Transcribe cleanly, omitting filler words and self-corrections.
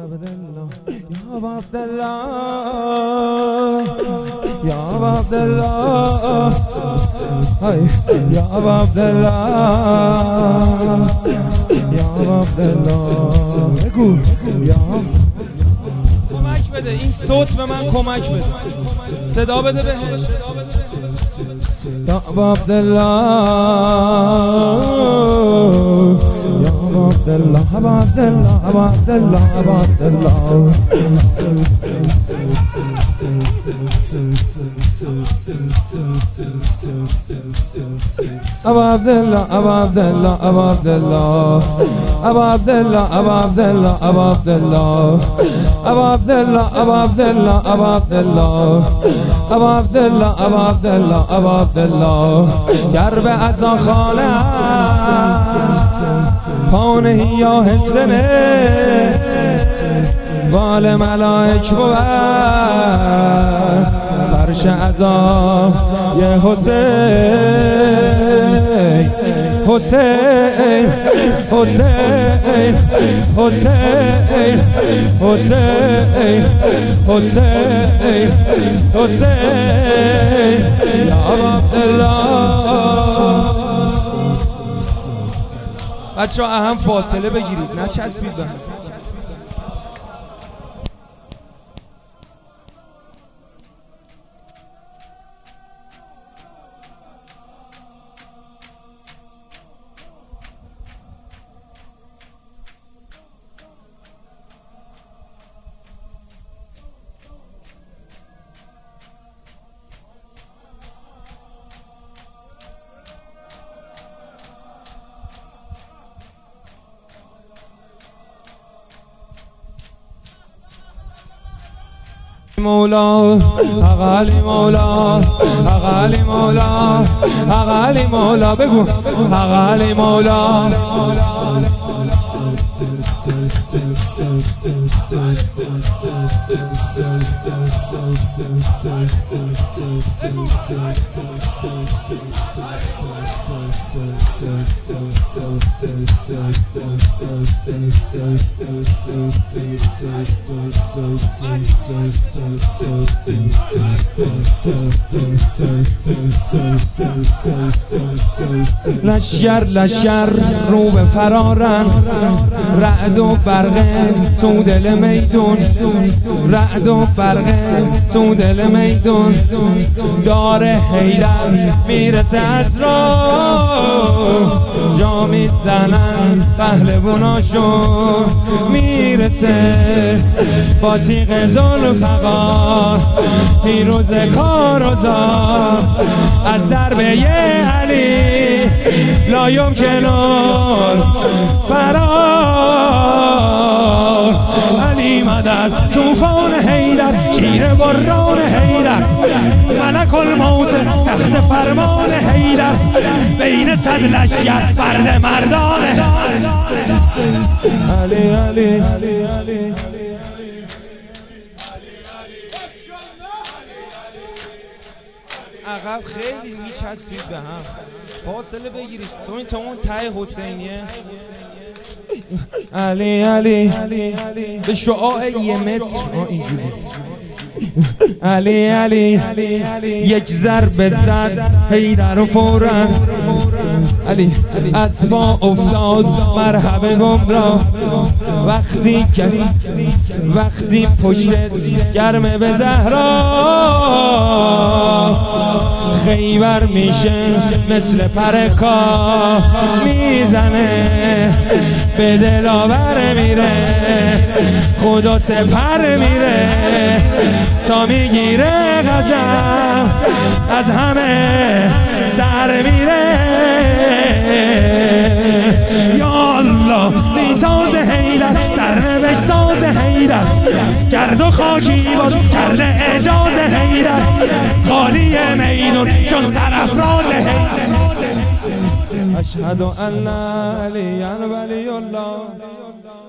عبدالله یا عبدالله یا عبدالله یا عبدالله یا عبدالله بگو یا کمک بده، این صوت به من کمک بده، صدا بده بهش. یا عبدالله یا عبدالله عبدالله عبدالله عبدالله Aba Abdullah, Aba Abdullah, Aba Abdullah, Aba Abdullah, Aba Abdullah, Aba Abdullah, Aba Abdullah, Aba Abdullah, Aba Abdullah, Aba Abdullah, Aba Abdullah, Aba Abdullah. گر به عزا خانه پانه یا حسنه بال ملائک بود فرش عزا یه حسین حسین حسین حسین حسین حسین حسین یا عبدالله. بچه ها اهم فاصله بگیرید، نچسبید به هم. مولا اقالی مولا اقالی مولا اقالی مولا بگو اقالی مولا لشگر لشگر رو به فرارن رعد و برقه تو دل میدون رعد و برقه تو دل میدون دار حیدر میرسه از را جا میزنن پهلواناشون میرسه با تیغ ذوالفقار پیروز کارزار از ضربه علی لا یمکن فرار علی مدد طوفان حیدر شیر بران حیدر ملک الموت تحت فرمان حیدر بین صد لشگر فرد مردان علی علی علی علی عقب خیلی میچسبید به هم، فاصله بگیرید تا اون ته حسینیه. علی علی به شعاع یه متر اینجوری علی علی یک ضربه زد حیدر و فوراً علی از پا افتاد مرحبا گمراه وقتی پشت گرمه به زهرا خیبر میشه مثل پرکا میزنه به دلاور میره خدا سپر میره تا میگیره غضب از همه سر میره یا الله بیتاز حیدر سرنوشت ساز حیدر گرد و خاکی باز کرده اجاز حیدر خالی میدون چون سرافراز حیدر اشهد ان لا اله الا الله